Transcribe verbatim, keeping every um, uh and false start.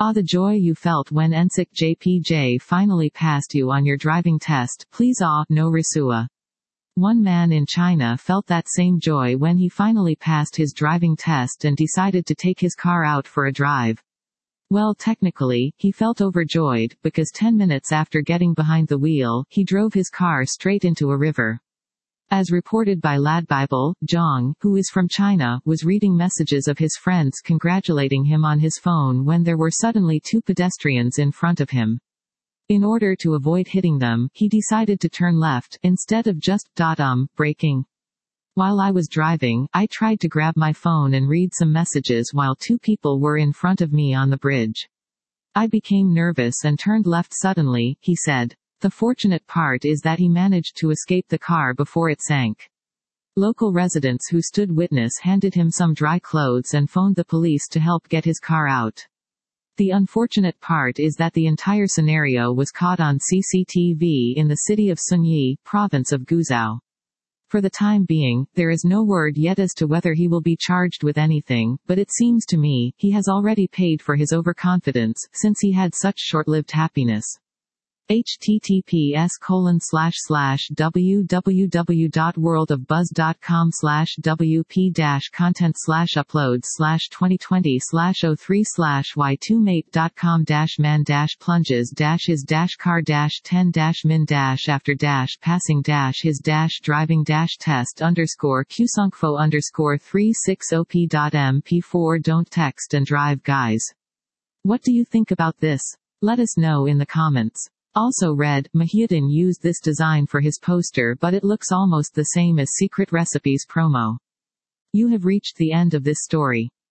Ah, the joy you felt when N S I C J P J finally passed you on your driving test, please ah, no risua. One man in China felt that same joy when he finally passed his driving test and decided to take his car out for a drive. Well, technically, he felt overjoyed, because ten minutes after getting behind the wheel, he drove his car straight into a river. As reported by Ladbible, Zhang, who is from China, was reading messages of his friends congratulating him on his phone when there were suddenly two pedestrians in front of him. In order to avoid hitting them, he decided to turn left, instead of just, um, braking. While I was driving, I tried to grab my phone and read some messages while two people were in front of me on the bridge. I became nervous and turned left suddenly, he said. The fortunate part is that he managed to escape the car before it sank. Local residents who stood witness handed him some dry clothes and phoned the police to help get his car out. The unfortunate part is that the entire scenario was caught on C C T V in the city of Sunyi, province of Guizhou. For the time being, there is no word yet as to whether he will be charged with anything, but it seems to me, he has already paid for his overconfidence, since he had such short-lived happiness. https colon slash slash www.worldofbuzz.com slash wp dash content slash uploads slash 2020 slash 03 slash y2mate.com dash man dash plunges dash his dash car dash 10 dash min dash after dash passing dash his dash driving dash test underscore qsunkfo underscore 360p dot m p four. Don't text and drive, guys. What do you think about this? Let us know in the comments. Also read, Muhyiddin used this design for his poster, but it looks almost the same as Secret Recipes promo. You have reached the end of this story.